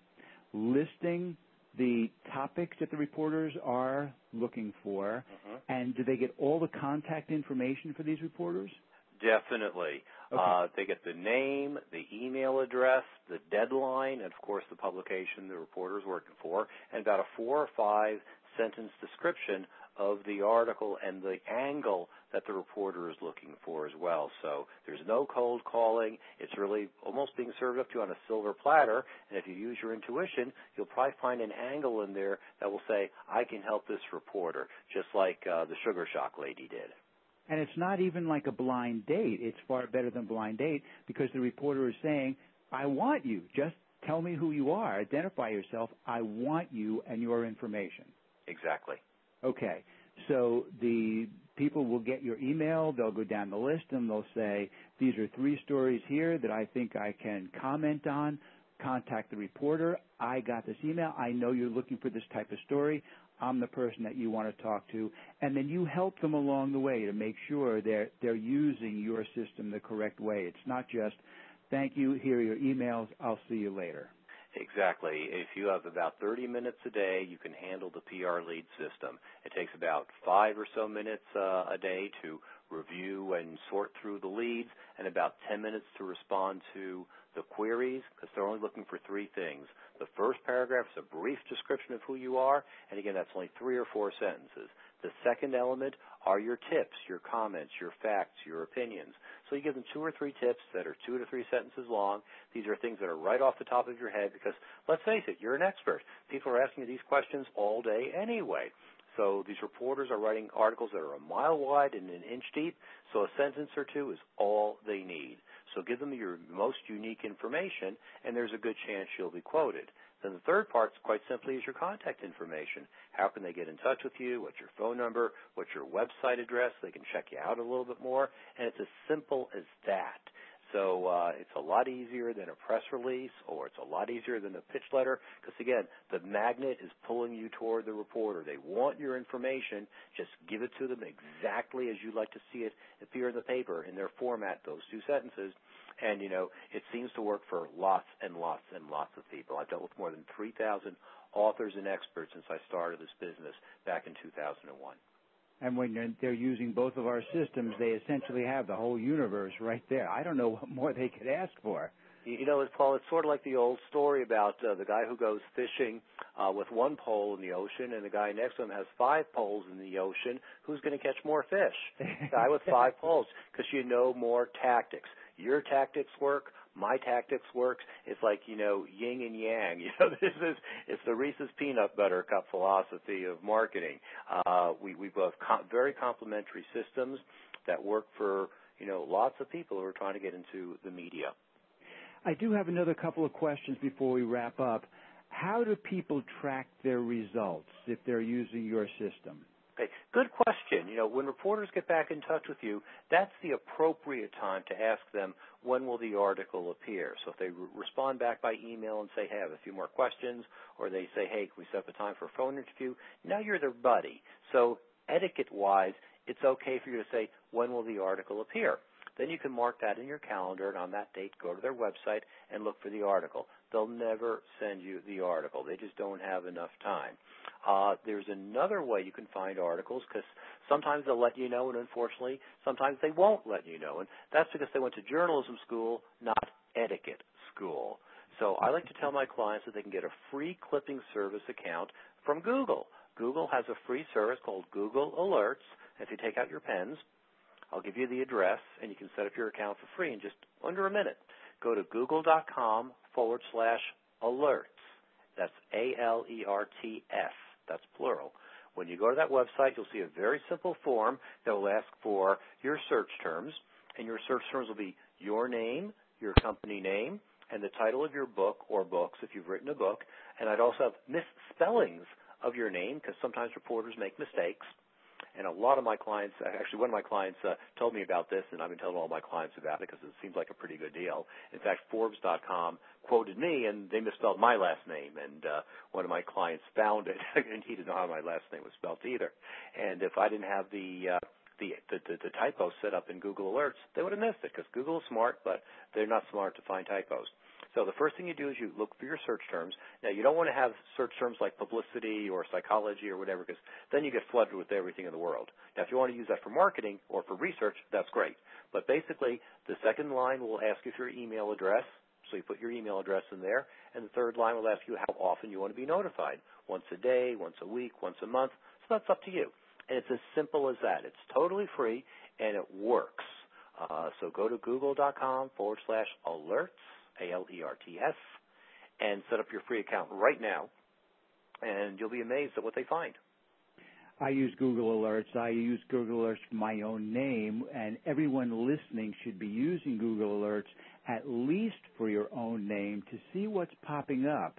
listing the topics that the reporters are looking for, and do they get all the contact information for these reporters? Definitely. Okay. They get the name, the email address, the deadline, and, of course, the publication the reporter is working for, and about a 4 or 5 sentence description of the article and the angle that the reporter is looking for as well. So there's no cold calling. It's really almost being served up to you on a silver platter, and if you use your intuition, you'll probably find an angle in there that will say, I can help this reporter, just like the Sugar Shock lady did. And it's not even like a blind date. It's far better than blind date because the reporter is saying, I want you. Just tell me who you are. Identify yourself. I want you and your information. Exactly. Okay. So the people will get your email. They'll go down the list and they'll say, these are 3 stories here that I think I can comment on. Contact the reporter. I got this email. I know you're looking for this type of story. I'm the person that you want to talk to, and then you help them along the way to make sure they're using your system the correct way. It's not just, thank you, here are your emails, I'll see you later. Exactly. If you have about 30 minutes a day, you can handle the PR lead system. It takes about 5 or so minutes a day to review and sort through the leads, and about 10 minutes to respond to the queries, because they're only looking for 3 things. The first paragraph is a brief description of who you are, and again, that's only 3 or 4 sentences. The second element are your tips, your comments, your facts, your opinions. So you give them 2 or 3 tips that are 2 to 3 sentences long. These are things that are right off the top of your head because, let's face it, you're an expert. People are asking you these questions all day anyway. So these reporters are writing articles that are a mile wide and an inch deep, so a sentence or 2 is all they need. So give them your most unique information, and there's a good chance you'll be quoted. Then the third part, quite simply, is your contact information. How can they get in touch with you? What's your phone number? What's your website address? They can check you out a little bit more, and it's as simple as that. So it's a lot easier than a press release, or it's a lot easier than a pitch letter, because, again, the magnet is pulling you toward the reporter. They want your information. Just give it to them exactly as you'd like to see it appear in the paper in their format, those 2 sentences. And, it seems to work for lots and lots and lots of people. I've dealt with more than 3,000 authors and experts since I started this business back in 2001. And when they're using both of our systems, they essentially have the whole universe right there. I don't know what more they could ask for. Paul, it's sort of like the old story about the guy who goes fishing with 1 pole in the ocean, and the guy next to him has 5 poles in the ocean. Who's going to catch more fish? The guy with 5 poles, because you know more tactics. Your tactics work. My tactics works. It's like, yin and yang. It's the Reese's Peanut Butter Cup philosophy of marketing. We both very complementary systems that work for, lots of people who are trying to get into the media. I do have another couple of questions before we wrap up. How do people track their results if they're using your system? Okay, good question. When reporters get back in touch with you, that's the appropriate time to ask them when will the article appear. So if they respond back by email and say, hey, I have a few more questions, or they say, hey, can we set up a time for a phone interview, now you're their buddy. So etiquette-wise, it's okay for you to say, when will the article appear? Then you can mark that in your calendar, and on that date, go to their website and look for the article. They'll never send you the article. They just don't have enough time. There's another way you can find articles, because sometimes they'll let you know, and unfortunately, sometimes they won't let you know. And that's because they went to journalism school, not etiquette school. So I like to tell my clients that they can get a free clipping service account from Google. Google has a free service called Google Alerts. If you take out your pens, I'll give you the address, and you can set up your account for free in just under a minute. Go to google.com/alerts. That's ALERTS. That's plural. When you go to that website, you'll see a very simple form that will ask for your search terms, and your search terms will be your name, your company name, and the title of your book or books if you've written a book. And I'd also have misspellings of your name, because sometimes reporters make mistakes. And a lot of my clients, actually one of my clients told me about this, and I've been telling all my clients about it because it seems like a pretty good deal. In fact, Forbes.com quoted me, and they misspelled my last name. And one of my clients found it, and he didn't know how my last name was spelled either. And if I didn't have the typo set up in Google Alerts, they would have missed it, because Google is smart, but they're not smart to find typos. So the first thing you do is you look for your search terms. Now, you don't want to have search terms like publicity or psychology or whatever, because then you get flooded with everything in the world. Now, if you want to use that for marketing or for research, that's great. But basically, the second line will ask you for your email address, so you put your email address in there. And the third line will ask you how often you want to be notified, once a day, once a week, once a month. So that's up to you. And it's as simple as that. It's totally free, and it works. So go to google.com/alerts. ALERTS, and set up your free account right now, and you'll be amazed at what they find. I use Google Alerts. I use Google Alerts for my own name, and everyone listening should be using Google Alerts at least for your own name to see what's popping up.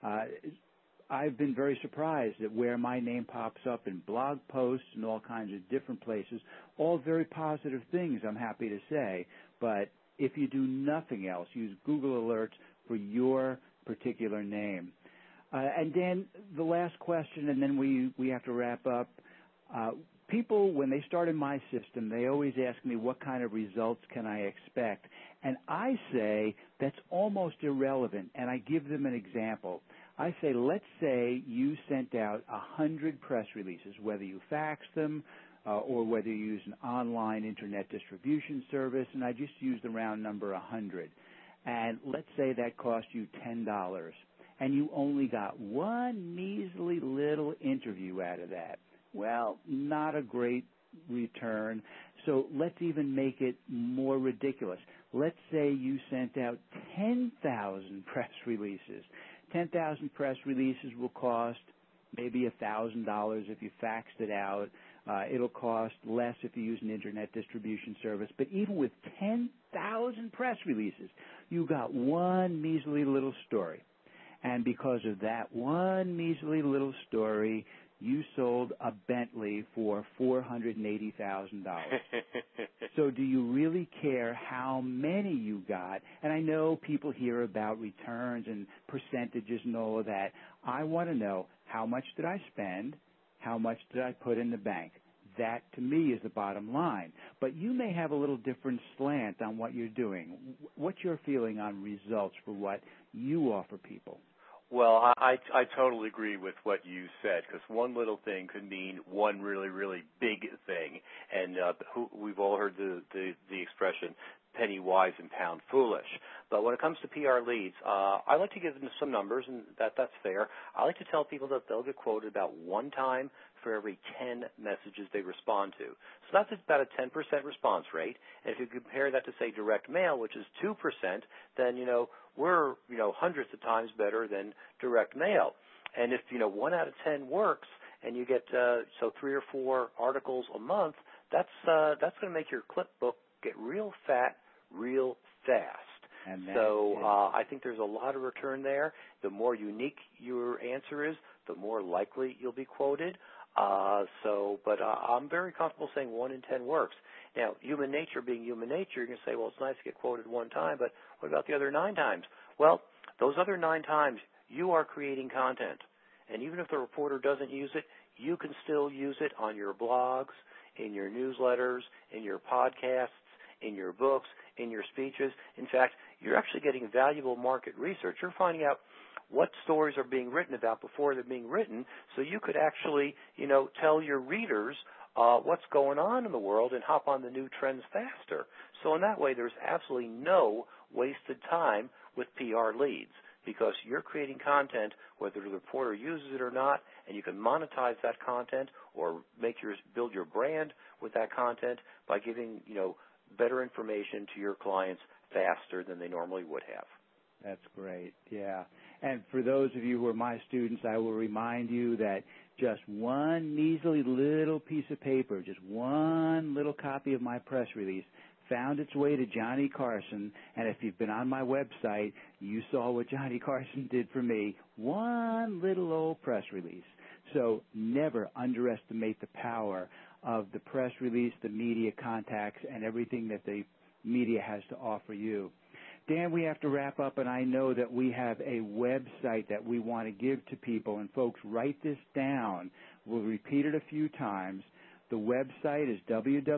I've been very surprised at where my name pops up in blog posts and all kinds of different places, all very positive things, I'm happy to say, but if you do nothing else, use Google Alerts for your particular name. And Dan, the last question, and then we have to wrap up. People, when they start in my system, they always ask me what kind of results can I expect. And I say that's almost irrelevant, and I give them an example. I say, let's say you sent out 100 press releases, whether you faxed them, or whether you use an online internet distribution service, and I just use the round number 100. And let's say that cost you $10, and you only got one measly little interview out of that. Well, not a great return. So let's even make it more ridiculous. Let's say you sent out 10,000 press releases. 10,000 press releases will cost maybe $1,000 if you faxed it out. It'll cost less if you use an internet distribution service. But even with 10,000 press releases, you got one measly little story. And because of that one measly little story, you sold a Bentley for $480,000. So do you really care how many you got? And I know people hear about returns and percentages and all of that. I want to know, how much did I spend? How much did I put in the bank? That, to me, is the bottom line. But you may have a little different slant on what you're doing. What's your feeling on results for what you offer people? Well, I totally agree with what you said, because one little thing could mean one really, really big thing. And we've all heard the expression, penny wise and pound foolish. But when it comes to PR leads, I like to give them some numbers, and that's fair. I like to tell people that they'll get quoted about one time for every 10 messages they respond to. So that's about a 10% response rate. And if you compare that to, say, direct mail, which is 2%, then, we're, hundreds of times better than direct mail. And if, 1 out of 10 works and you get, 3 or 4 articles a month, that's going to make your clip book get real fat real fast. So I think there's a lot of return there. The more unique your answer is, the more likely you'll be quoted. But I'm very comfortable saying 1 in 10 works. Now, human nature being human nature, you're going to say, well, it's nice to get quoted one time, but what about the other 9 times? Well, those other 9 times, you are creating content. And even if the reporter doesn't use it, you can still use it on your blogs, in your newsletters, in your podcasts, in your books, in your speeches. In fact, you're actually getting valuable market research. You're finding out what stories are being written about before they're being written, so you could actually, tell your readers what's going on in the world and hop on the new trends faster. So in that way, there's absolutely no wasted time with PR leads because you're creating content, whether the reporter uses it or not, and you can monetize that content or build your brand with that content by giving, better information to your clients faster than they normally would have. That's great, yeah. And for those of you who are my students, I will remind you that just one measly little piece of paper, just one little copy of my press release found its way to Johnny Carson, and if you've been on my website, you saw what Johnny Carson did for me, one little old press release. So never underestimate the power of the press release, the media contacts, and everything that the media has to offer you. Dan, we have to wrap up, and I know that we have a website that we want to give to people, and folks, write this down. We'll repeat it a few times. The website is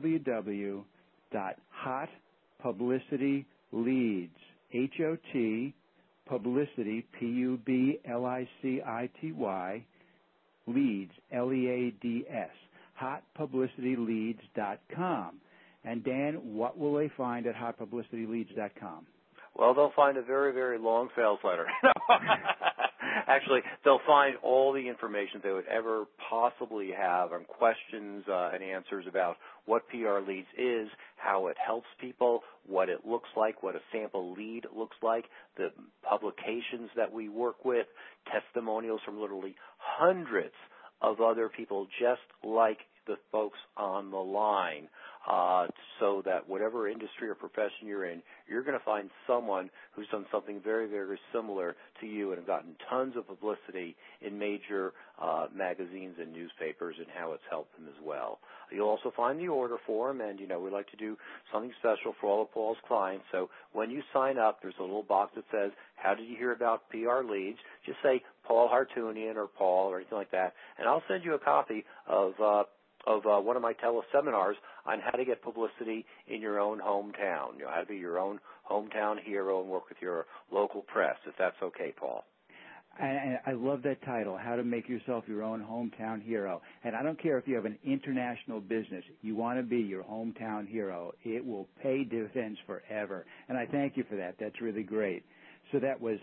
www.hotpublicityleads, H-O-T, publicity, P-U-B-L-I-C-I-T-Y, leads, L-E-A-D-S, hotpublicityleads.com. And Dan, what will they find at hotpublicityleads.com? Well, they'll find a very, very long sales letter. Actually, they'll find all the information they would ever possibly have on questions and answers about what PR Leads is, how it helps people, what it looks like, what a sample lead looks like, the publications that we work with, testimonials from literally hundreds of other people just like the folks on the line, so that whatever industry or profession you're in, you're going to find someone who's done something very, very similar to you and have gotten tons of publicity in major magazines and newspapers and how it's helped them as well. You'll also find the order form, and, we like to do something special for all of Paul's clients. So when you sign up, there's a little box that says, how did you hear about PR Leads? Just say Paul Hartunian or Paul or anything like that, and I'll send you a copy of one of my teleseminars on how to get publicity in your own hometown. How to be your own hometown hero and work with your local press, if that's okay, Paul. And I love that title, How to Make Yourself Your Own Hometown Hero. And I don't care if you have an international business. You want to be your hometown hero. It will pay dividends forever. And I thank you for that. That's really great. So that was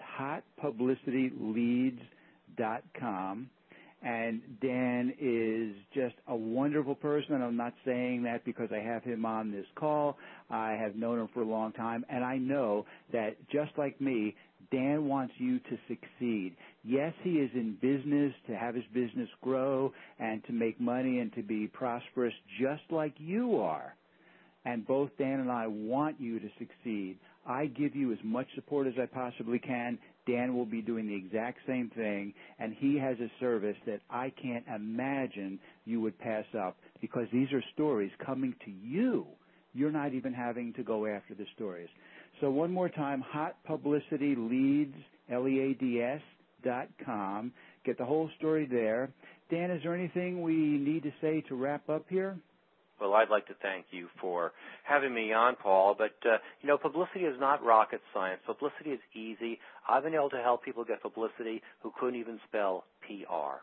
hotpublicityleads.com. And Dan is just a wonderful person, and I'm not saying that because I have him on this call. I have known him for a long time, and I know that just like me, Dan wants you to succeed. Yes, he is in business to have his business grow and to make money and to be prosperous just like you are. And both Dan and I want you to succeed. I give you as much support as I possibly can. Dan will be doing the exact same thing, and he has a service that I can't imagine you would pass up because these are stories coming to you. You're not even having to go after the stories. So one more time, hotpublicityleads, Leads.com. Get the whole story there. Dan, is there anything we need to say to wrap up here? Well, I'd like to thank you for having me on, Paul. But, publicity is not rocket science. Publicity is easy. I've been able to help people get publicity who couldn't even spell PR.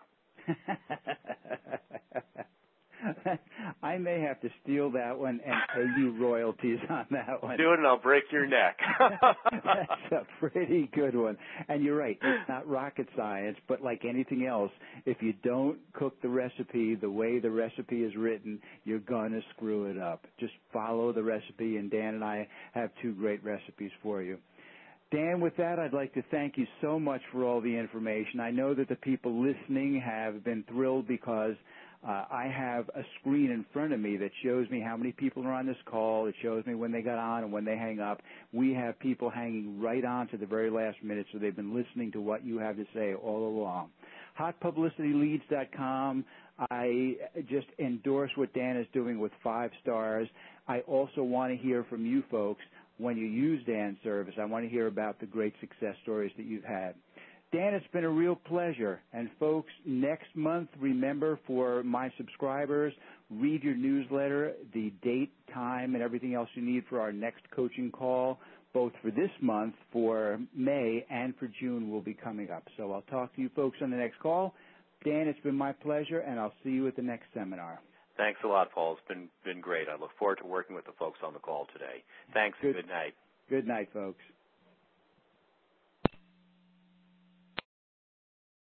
I may have to steal that one and pay you royalties on that one. Do it and I'll break your neck. That's a pretty good one. And you're right, it's not rocket science, but like anything else, if you don't cook the recipe the way the recipe is written, you're going to screw it up. Just follow the recipe, and Dan and I have 2 great recipes for you. Dan, with that, I'd like to thank you so much for all the information. I know that the people listening have been thrilled because I have a screen in front of me that shows me how many people are on this call. It shows me when they got on and when they hang up. We have people hanging right on to the very last minute, so they've been listening to what you have to say all along. hotpublicityleads.com. I just endorse what Dan is doing with 5 stars. I also want to hear from you folks when you use Dan's service. I want to hear about the great success stories that you've had. Dan, it's been a real pleasure. And folks, next month, remember, for my subscribers, read your newsletter, the date, time, and everything else you need for our next coaching call, both for this month, for May, and for June will be coming up. So I'll talk to you folks on the next call. Dan, it's been my pleasure, and I'll see you at the next seminar. Thanks a lot, Paul. It's been great. I look forward to working with the folks on the call today. Thanks and good night. Good night, folks.